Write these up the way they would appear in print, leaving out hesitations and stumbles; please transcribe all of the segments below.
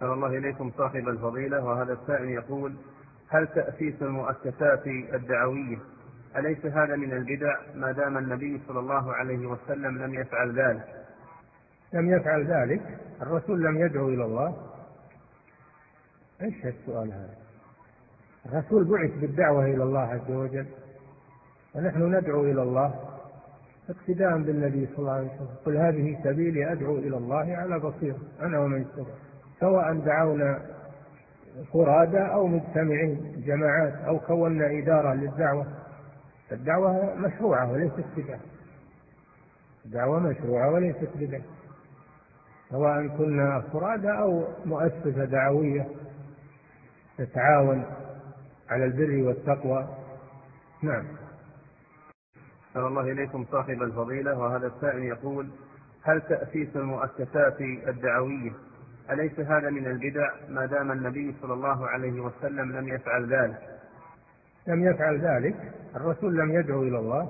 أحسن الله إليكم صاحب الفضيلة. وهذا السائل يقول: هل تأسيس المؤسسات الدعوية أليس هذا من البدع ما دام النبي صلى الله عليه وسلم لم يفعل ذلك؟ لم يفعل ذلك؟ الرسول لم يدعو إلى الله؟ إيش السؤال هذا؟ الرسول بعث بالدعوة إلى الله عز وجل، ونحن ندعو إلى الله اقتداء بالنبي صلى الله عليه وسلم. قل هذه سبيلي أدعو إلى الله على بصيرة أنا ومن اتبعني، سواء دعونا فرادى أو مجتمعين جماعات أو كونا إدارة للدعوة. الدعوة مشروعة وليست بدعة، الدعوة مشروعة وليست بدعة، سواء كنا فرادى أو مؤسسة دعوية تتعاون على البر والتقوى. نعم. أحسن الله إليكم صاحب الفضيلة. وهذا السائل يقول: هل تأسيس المؤسسات الدعوية أليس هذا من البدع ما دام النبي صلى الله عليه وسلم لم يفعل ذلك؟ لم يفعل ذلك؟ الرسول لم يدعو إلى الله؟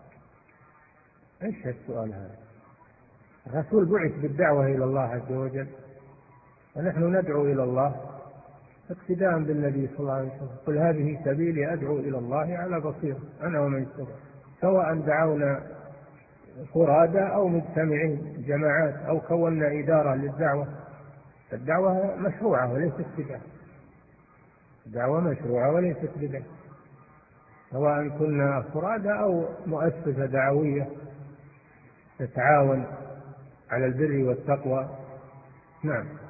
إيش السؤال هذا؟ الرسول بعث بالدعوة إلى الله عز وجل، ونحن ندعو إلى الله اقتداء بالنبي صلى الله عليه وسلم. قل هذه سبيلي أدعو إلى الله على بصيرة أنا ومن اتبعني، سواء دعونا فرادى أو مجتمعين جماعات أو كونا إدارة للدعوة. الدعوة مشروعة وليست بدعة، الدعوة مشروعة وليست بدعة، سواء كنا فرادى أو مؤسسة دعوية تتعاون على البر والتقوى. نعم.